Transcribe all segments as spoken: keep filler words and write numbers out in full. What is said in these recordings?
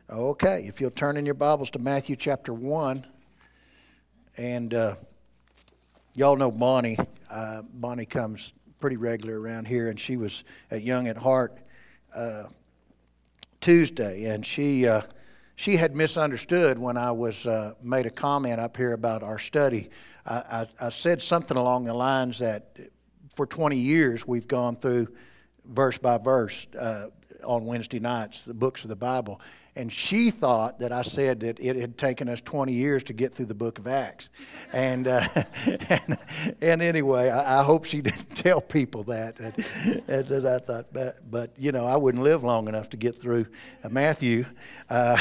Okay, if you'll turn in your Bibles to Matthew chapter one. And uh, y'all know Bonnie. Uh, Bonnie comes pretty regular around here, and she was at Young at Heart uh, Tuesday. And she uh, she had misunderstood when I was uh, made a comment up here about our study. I, I, I said something along the lines that for twenty years we've gone through verse by verse uh, on Wednesday nights, the books of the Bible. And she thought that I said that it had taken us twenty years to get through the book of Acts. And uh, and, and anyway, I, I hope she didn't tell people that. And, and, and I thought, but, but, you know, I wouldn't live long enough to get through uh, Matthew. Uh,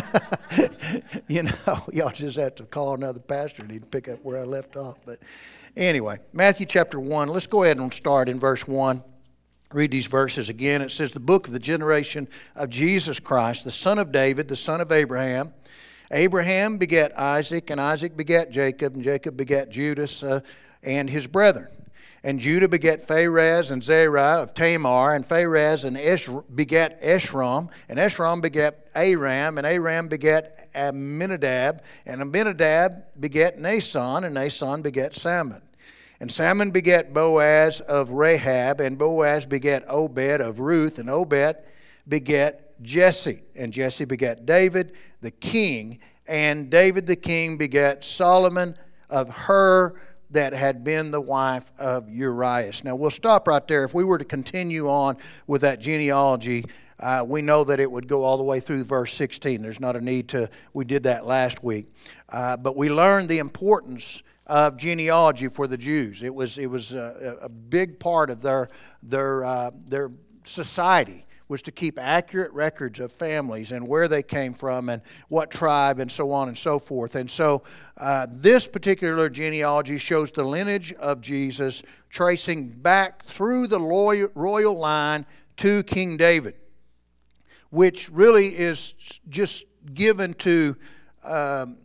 you know, y'all just have to call another pastor and he'd pick up where I left off. But anyway, Matthew chapter one, let's go ahead and start in verse one. Read these verses again. It says, the book of the generation of Jesus Christ, the son of David, the son of Abraham. Abraham begat Isaac, and Isaac begat Jacob, and Jacob begat Judas uh, and his brethren. And Judah begat Phares and Zerah of Tamar, and Phares and Esh- begat Eshrom, and Eshrom begat Aram, and Aram begat Amminadab, and Amminadab begat Nason, and Nason begat Salmon. And Salmon begat Boaz of Rahab, and Boaz begat Obed of Ruth, and Obed begat Jesse. And Jesse begat David the king, and David the king begat Solomon of her that had been the wife of Urias. Now we'll stop right there. If we were to continue on with that genealogy, uh, we know that it would go all the way through verse sixteen. There's not a need to, we did that last week. Uh, but we learned the importance of genealogy for the Jews. It was it was a, a big part of their their uh, their society was to keep accurate records of families and where they came from and what tribe and so on and so forth. And so uh, this particular genealogy shows the lineage of Jesus tracing back through the royal, royal line to King David, which really is just given to um,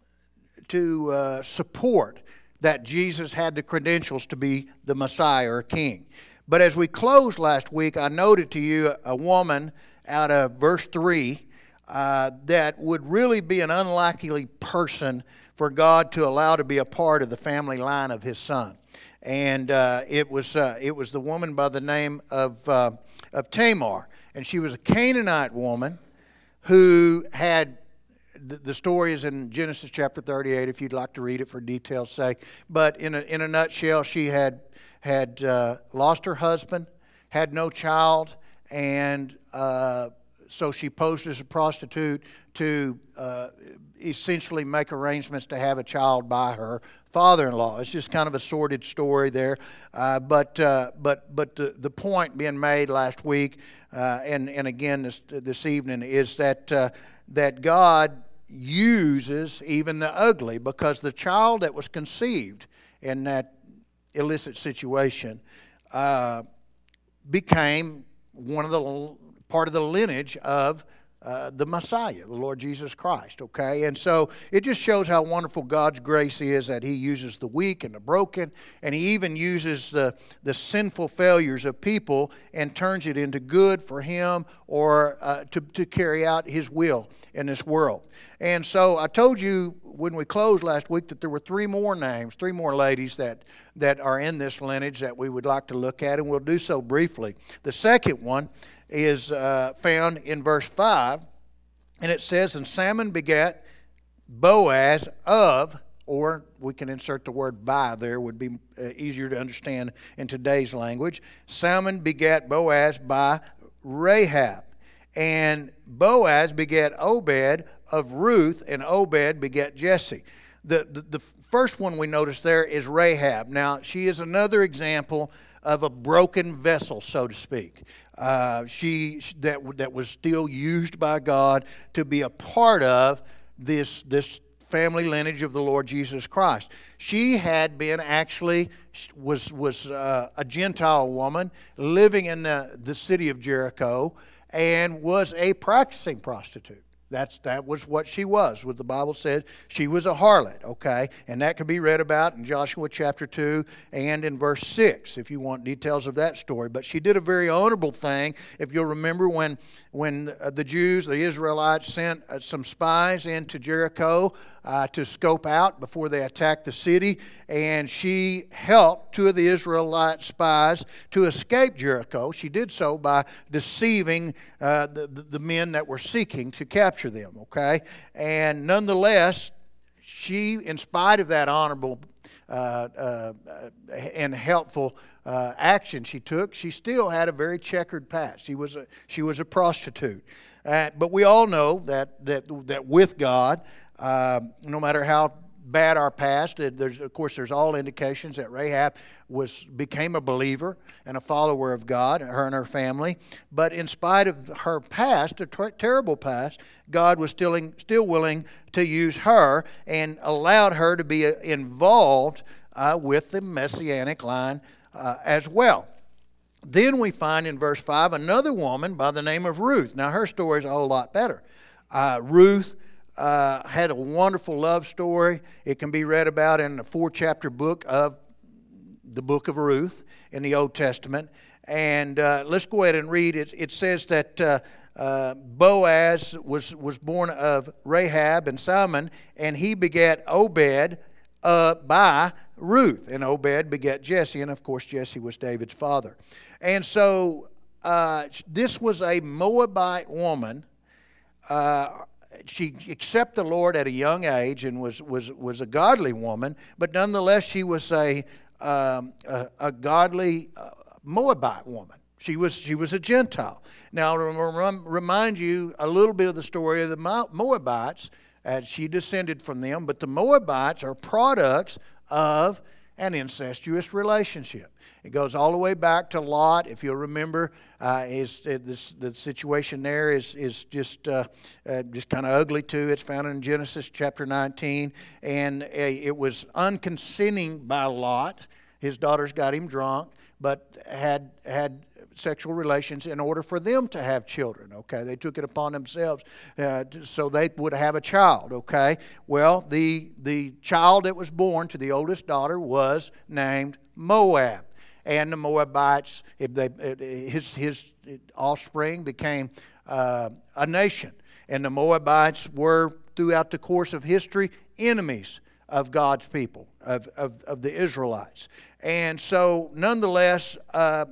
to uh, support that Jesus had the credentials to be the Messiah or King. But as we closed last week, I noted to you a woman out of verse three uh, that would really be an unlikely person for God to allow to be a part of the family line of His Son. And uh, it was uh, it was the woman by the name of uh, of Tamar, and she was a Canaanite woman who had. The story is in Genesis chapter thirty-eight, if you'd like to read it for detail's sake. But in a, in a nutshell, she had had uh, lost her husband, had no child, and uh, so she posed as a prostitute to uh, essentially make arrangements to have a child by her father-in-law. It's just kind of a sordid story there. Uh, but uh, but but the, the point being made last week, uh, and, and again this, this evening, is that uh, that God uses even the ugly, because the child that was conceived in that illicit situation uh, became one of the part of the lineage of uh, the Messiah, the Lord Jesus Christ. Okay, and so it just shows how wonderful God's grace is, that He uses the weak and the broken, and He even uses the the sinful failures of people and turns it into good for Him, or uh, to to carry out His will in this world. And so I told you when we closed last week that there were three more names, three more ladies that, that are in this lineage that we would like to look at, and we'll do so briefly. The second one is uh, found in verse five, and it says, and Salmon begat Boaz of, or we can insert the word by there, would be uh, easier to understand in today's language. Salmon begat Boaz by Rahab. And Boaz begat Obed of Ruth, and Obed begat Jesse. The, the, the first one we notice there is Rahab. Now, she is another example of a broken vessel, so to speak. Uh, she that that was still used by God to be a part of this this family lineage of the Lord Jesus Christ. She had been actually was was uh, a Gentile woman living in the, the city of Jericho, and was a practicing prostitute. That's that was what she was. What the Bible said, she was a harlot, okay? And that can be read about in Joshua chapter two and in verse six, if you want details of that story. But she did a very honorable thing. If you'll remember when when the Jews, the Israelites, sent some spies into Jericho uh, to scope out before they attacked the city, and she helped two of the Israelite spies to escape Jericho. She did so by deceiving uh, the, the men that were seeking to capture them, okay? And nonetheless, she, in spite of that honorable uh, uh, and helpful uh, action she took, she still had a very checkered past. She was a, she was a prostitute. Uh, but we all know that that, that with God, uh, no matter how bad our past, there's, of course, there's all indications that Rahab was became a believer and a follower of God, her and her family. But in spite of her past, a ter- terrible past, God was still in, still willing to use her and allowed her to be involved uh, with the Messianic line uh, as well. Then we find in verse five another woman by the name of Ruth. Now her story is a whole lot better. Uh, Ruth Uh, had a wonderful love story. It can be read about in the four-chapter book of the book of Ruth in the Old Testament. And uh, let's go ahead and read it. It says that uh, uh, Boaz was, was born of Rahab and Salmon, and he begat Obed uh, by Ruth. And Obed begat Jesse, and of course Jesse was David's father. And so uh, this was a Moabite woman. Uh, She accepted the Lord at a young age and was was was a godly woman, but nonetheless she was a um, a, a godly uh, Moabite woman. She was she was a Gentile. Now, to remind you a little bit of the story of the Moabites, as she descended from them, but the Moabites are products of an incestuous relationship. It goes all the way back to Lot. If you'll remember, uh, his, uh, this, the situation there is is just uh, uh, just kind of ugly too. It's found in Genesis chapter nineteen, and uh, it was unconsenting by Lot. His daughters got him drunk, but had had sexual relations in order for them to have children. Okay, they took it upon themselves uh, so they would have a child. Okay, well the the child that was born to the oldest daughter was named Moab. And the Moabites, if they, his his offspring became uh, a nation. And the Moabites were, throughout the course of history, enemies of God's people, of, of, of the Israelites. And so, nonetheless, uh,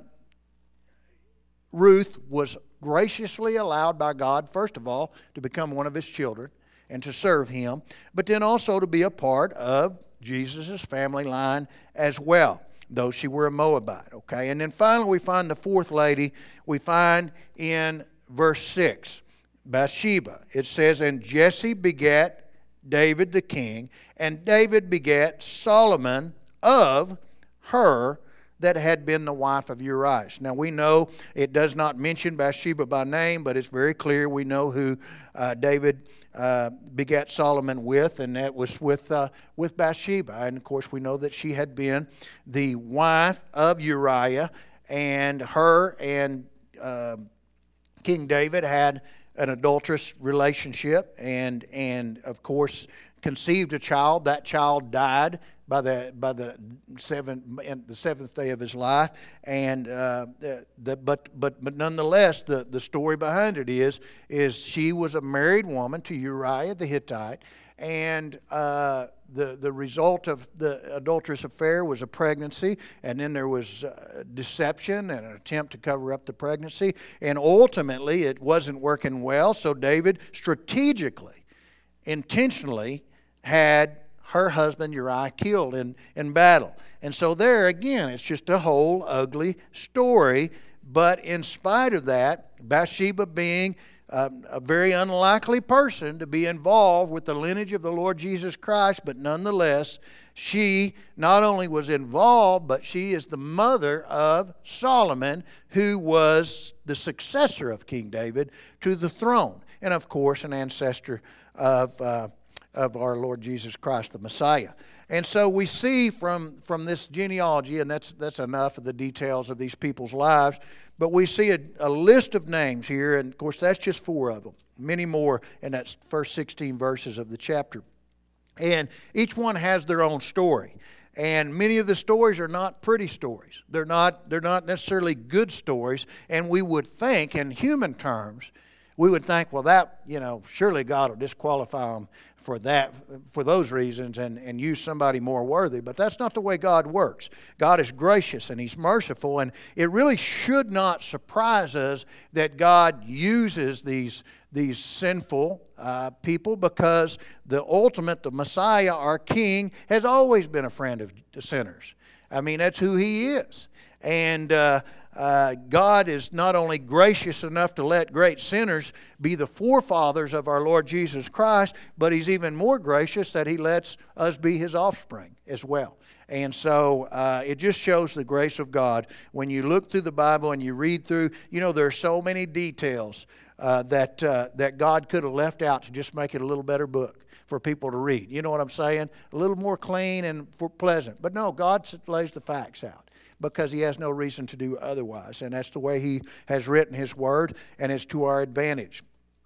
Ruth was graciously allowed by God, first of all, to become one of his children and to serve him, but then also to be a part of Jesus' family line as well, though she were a Moabite, okay? And then finally we find the fourth lady, we find in verse six, Bathsheba. It says, and Jesse begat David the king, and David begat Solomon of her that had been the wife of Uriah. Now we know it does not mention Bathsheba by name, but it's very clear we know who uh, David uh, begat Solomon with, and that was with uh, with Bathsheba. And of course we know that she had been the wife of Uriah, and her and uh, King David had an adulterous relationship, and and of course conceived a child. That child died by the by the seventh the seventh day of his life, and uh, the, the but but but nonetheless, the, the story behind it is is she was a married woman to Uriah the Hittite, and uh, the the result of the adulterous affair was a pregnancy, and then there was uh, deception and an attempt to cover up the pregnancy, and ultimately it wasn't working well. So David strategically, intentionally had her husband Uriah killed in, in battle. And so there again, it's just a whole ugly story. But in spite of that, Bathsheba being uh, a very unlikely person to be involved with the lineage of the Lord Jesus Christ, but nonetheless, she not only was involved, but she is the mother of Solomon, who was the successor of King David to the throne. And of course, an ancestor of uh, of our Lord Jesus Christ, the Messiah. And so we see from, from this genealogy, and that's that's enough of the details of these people's lives, but we see a, a list of names here, and of course that's just four of them, many more in that first sixteen verses of the chapter. And each one has their own story. And many of the stories are not pretty stories. They're not, they're not necessarily good stories. And we would think, in human terms, we would think, well, that, you know, surely God will disqualify them for that, for those reasons and, and use somebody more worthy. But that's not the way God works. God is gracious and He's merciful. And it really should not surprise us that God uses these, these sinful uh, people, because the ultimate, the Messiah, our King, has always been a friend of sinners. I mean, that's who He is. And uh, uh, God is not only gracious enough to let great sinners be the forefathers of our Lord Jesus Christ, but He's even more gracious that He lets us be His offspring as well. And so uh, it just shows the grace of God. When you look through the Bible and you read through, you know, there are so many details uh, that, uh, that God could have left out to just make it a little better book for people to read. You know what I'm saying? A little more clean and for pleasant. But no, God lays the facts out, because He has no reason to do otherwise. And that's the way He has written His Word, and it's to our advantage.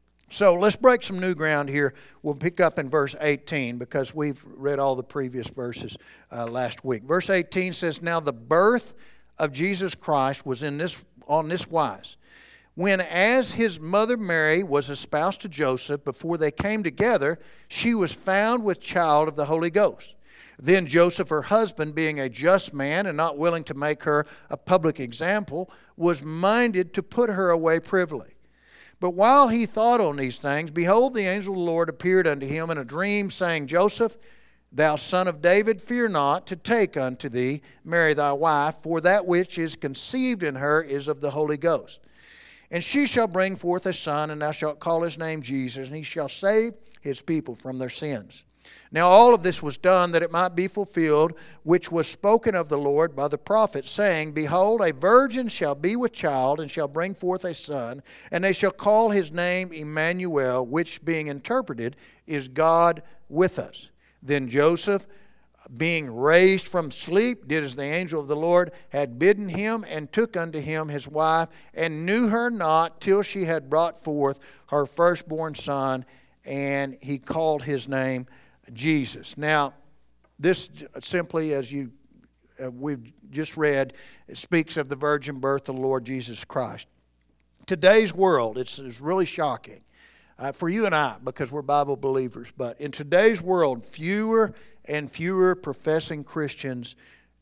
So let's break some new ground here. We'll pick up in verse eighteen, because we've read all the previous verses uh, last week. Verse eighteen says, "Now the birth of Jesus Christ was in this on this wise. When as His mother Mary was espoused to Joseph, before they came together, she was found with child of the Holy Ghost. Then Joseph, her husband, being a just man and not willing to make her a public example, was minded to put her away privily. But while he thought on these things, behold, the angel of the Lord appeared unto him in a dream, saying, Joseph, thou son of David, fear not to take unto thee Mary thy wife, for that which is conceived in her is of the Holy Ghost. And she shall bring forth a son, and thou shalt call his name Jesus, and he shall save his people from their sins. Now all of this was done that it might be fulfilled, which was spoken of the Lord by the prophet, saying, Behold, a virgin shall be with child, and shall bring forth a son, and they shall call his name Emmanuel, which being interpreted is God with us. Then Joseph, being raised from sleep, did as the angel of the Lord had bidden him, and took unto him his wife, and knew her not till she had brought forth her firstborn son, and he called his name Jesus. Now, this simply, as you uh, we've just read, it speaks of the virgin birth of the Lord Jesus Christ. Today's world, it's, it's really shocking uh, for you and I, because we're Bible believers. But in today's world, fewer and fewer professing Christians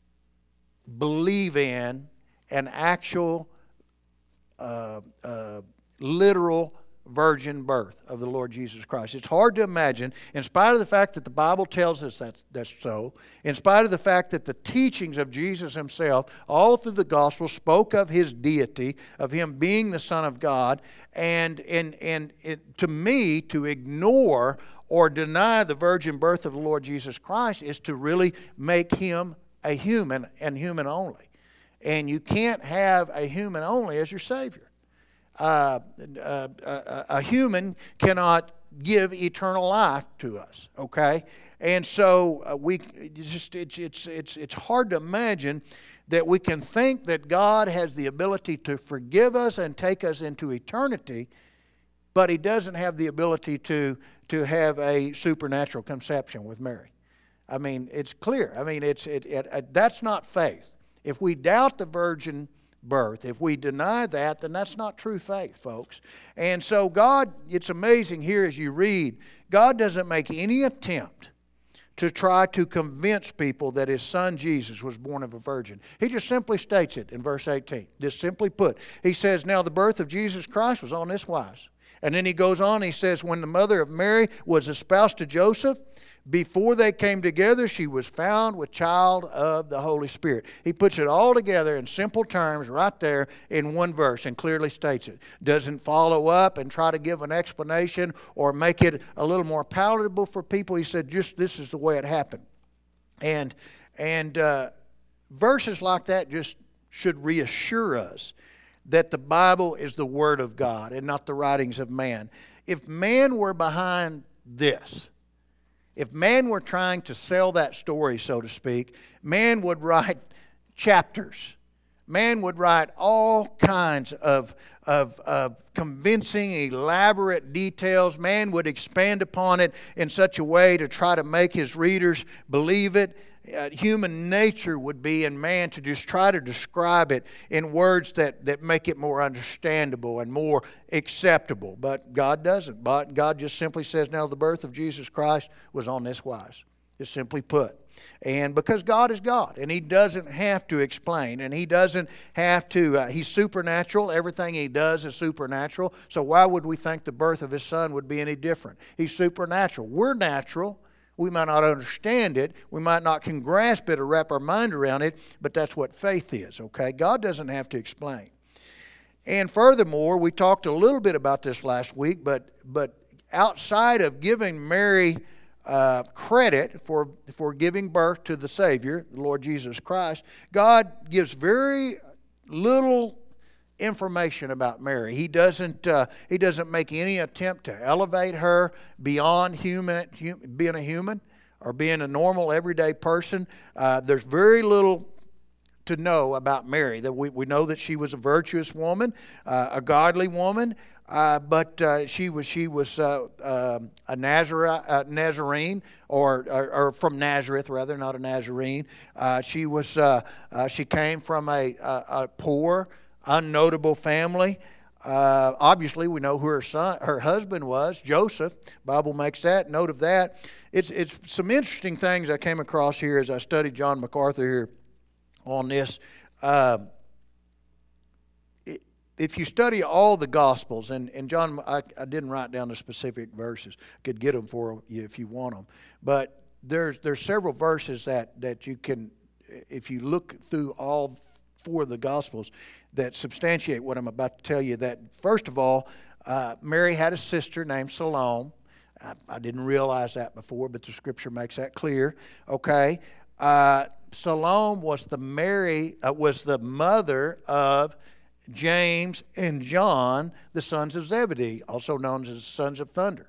believe in an actual, uh, uh, literal virgin birth of the Lord Jesus Christ. It's hard to imagine, in spite of the fact that the Bible tells us that's, that's so, in spite of the fact that the teachings of Jesus Himself, all through the gospel, spoke of His deity, of Him being the Son of God, and, and, and it, to me, to ignore or deny the virgin birth of the Lord Jesus Christ is to really make Him a human and human only. And you can't have a human only as your Savior. Uh, uh, uh, a human cannot give eternal life to us, okay? And so uh, we it's just it's it's it's it's hard to imagine that we can think that God has the ability to forgive us and take us into eternity, but He doesn't have the ability to to have a supernatural conception with Mary. I mean, it's clear. I mean, it's it, it, it that's not faith. If we doubt the virgin birth, if we deny that, then that's not true faith, folks. And so God, it's amazing here as you read, God doesn't make any attempt to try to convince people that His Son Jesus was born of a virgin. He just simply states it in verse eighteen. Just simply put, He says, now the birth of Jesus Christ was on this wise. And then He goes on, He says, when the mother of Mary was espoused to Joseph, before they came together, she was found with child of the Holy Spirit. He puts it all together in simple terms right there in one verse and clearly states it. Doesn't follow up and try to give an explanation or make it a little more palatable for people. He said, just this is the way it happened. And, and uh, verses like that just should reassure us that the Bible is the Word of God and not the writings of man. If man were behind this, if man were trying to sell that story, so to speak, man would write chapters Man would write all kinds of, of, of convincing, elaborate details. Man would expand upon it in such a way to try to make his readers believe it. Uh, human nature would be in man to just try to describe it in words that, that make it more understandable and more acceptable. But God doesn't. But God just simply says, now the birth of Jesus Christ was on this wise. Just simply put. And because God is God, and He doesn't have to explain, and He doesn't have to, uh, He's supernatural. Everything He does is supernatural. So why would we think the birth of His Son would be any different? He's supernatural. We're natural. We might not understand it. We might not can grasp it or wrap our mind around it, but that's what faith is, okay? God doesn't have to explain. And furthermore, we talked a little bit about this last week, but but outside of giving Mary Uh, credit for, for giving birth to the Savior, the Lord Jesus Christ, God gives very little information about Mary. He doesn't uh, He doesn't make any attempt to elevate her beyond human, hum, being a human or being a normal everyday person. Uh, there's very little to know about Mary. That we, we know that she was a virtuous woman, uh, a godly woman. Uh, but uh, she was she was uh, uh, a Nazarene, uh, Nazarene or, or or from Nazareth rather, not a Nazarene. Uh, she was uh, uh, she came from a, a, a poor, unnotable family. Uh, obviously, we know who her son, her husband was, Joseph. Bible makes that note of that. It's it's some interesting things I came across here as I studied John MacArthur here on this. Uh, If you study all the Gospels, and, and John, I, I didn't write down the specific verses. I could get them for you if you want them. But there's there's several verses that, that you can, if you look through all four of the Gospels, that substantiate what I'm about to tell you. That, first of all, uh, Mary had a sister named Salome. I, I didn't realize that before, but the Scripture makes that clear. Okay. Uh, Salome was the Mary, uh, was the mother of James and John, the sons of Zebedee, also known as the sons of thunder.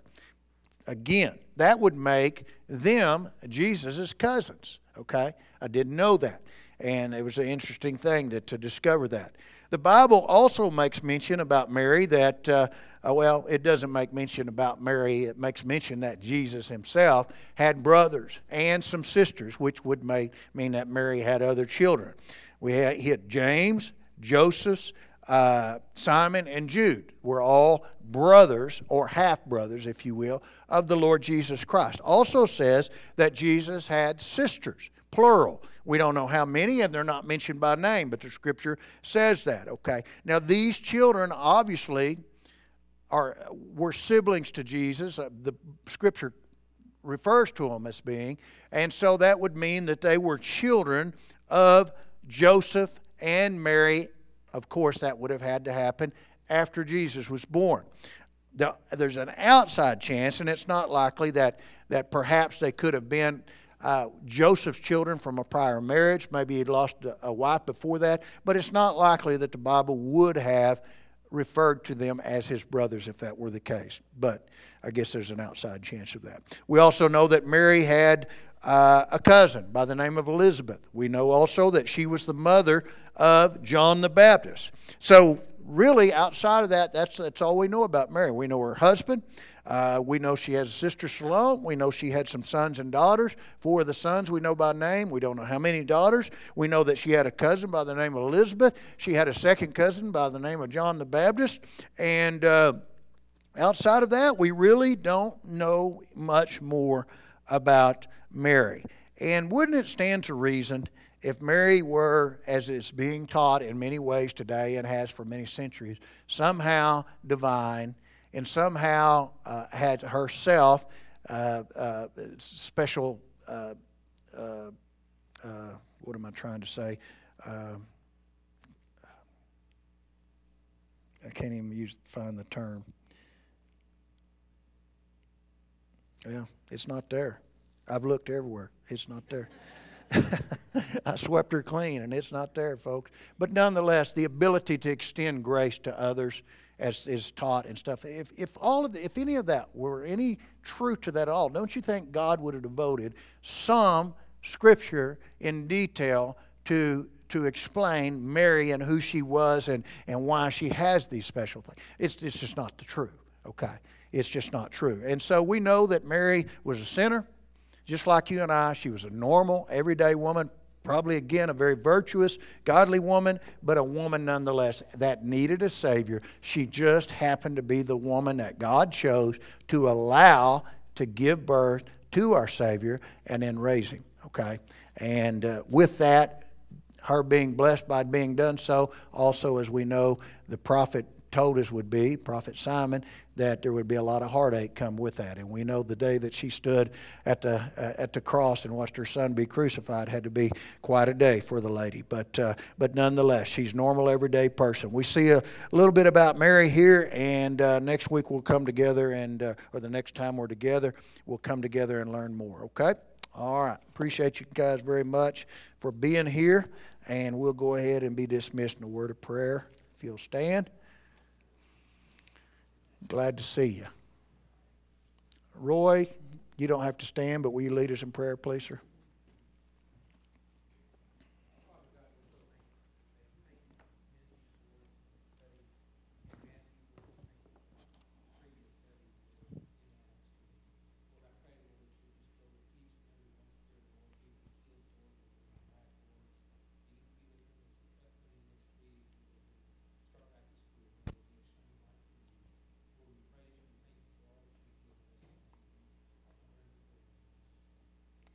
Again, that would make them Jesus' cousins, okay? I didn't know that, and it was an interesting thing to, to discover that. The Bible also makes mention about Mary that, uh, uh, well, it doesn't make mention about Mary. It makes mention that Jesus himself had brothers and some sisters, which would make, mean that Mary had other children. We had, he had James, Joseph's, uh, Simon, and Jude were all brothers, or half-brothers, if you will, of the Lord Jesus Christ. Also says that Jesus had sisters, plural. We don't know how many, and they're not mentioned by name, but the Scripture says that, okay? Now, these children obviously are were siblings to Jesus. Uh, the Scripture refers to them as being, and so that would mean that they were children of Joseph and Mary. Of course, that would have had to happen after Jesus was born. The, there's an outside chance, and it's not likely, that, that perhaps they could have been uh, Joseph's children from a prior marriage. Maybe he'd lost a, a wife before that. But it's not likely that the Bible would have referred to them as his brothers if that were the case. But I guess there's an outside chance of that. We also know that Mary had uh, a cousin by the name of Elizabeth. We know also that she was the mother of John the Baptist. So really, outside of that, that's that's all we know about Mary. We know her husband. Uh, we know she has a sister, Salome. We know she had some sons and daughters. Four of the sons we know by name. We don't know how many daughters. We know that she had a cousin by the name of Elizabeth. She had a second cousin by the name of John the Baptist. And uh, outside of that, we really don't know much more about Mary. And wouldn't it stand to reason if Mary were, as is being taught in many ways today and has for many centuries, somehow divine and somehow uh, had herself uh, uh, special, uh, uh, uh, what am I trying to say? Uh, I can't even use find the term. Yeah, it's not there. I've looked everywhere. It's not there. I swept her clean, and it's not there, folks. But nonetheless, the ability to extend grace to others, as is taught and stuff. If if all of the, if any of that were any truth to that at all, don't you think God would have devoted some Scripture in detail to to explain Mary and who she was and, and why she has these special things. It's, it's just not the truth, okay? It's just not true. And so we know that Mary was a sinner, just like you and I. She was a normal, everyday woman, probably, again, a very virtuous, godly woman, but a woman nonetheless that needed a Savior. She just happened to be the woman that God chose to allow to give birth to our Savior and then raise Him, okay? And uh, with that, her being blessed by being done so, also, as we know, the prophet told us would be, Prophet Simon, that there would be a lot of heartache come with that. And we know the day that she stood at the uh, at the cross and watched her son be crucified had to be quite a day for the lady. But uh, but nonetheless, she's a normal, everyday person. We see a little bit about Mary here, and uh, next week we'll come together, and uh, or the next time we're together, we'll come together and learn more, okay? All right. Appreciate you guys very much for being here, and we'll go ahead and be dismissed in a word of prayer. If you'll stand. Glad to see you. Roy, you don't have to stand, but will you lead us in prayer, please, sir?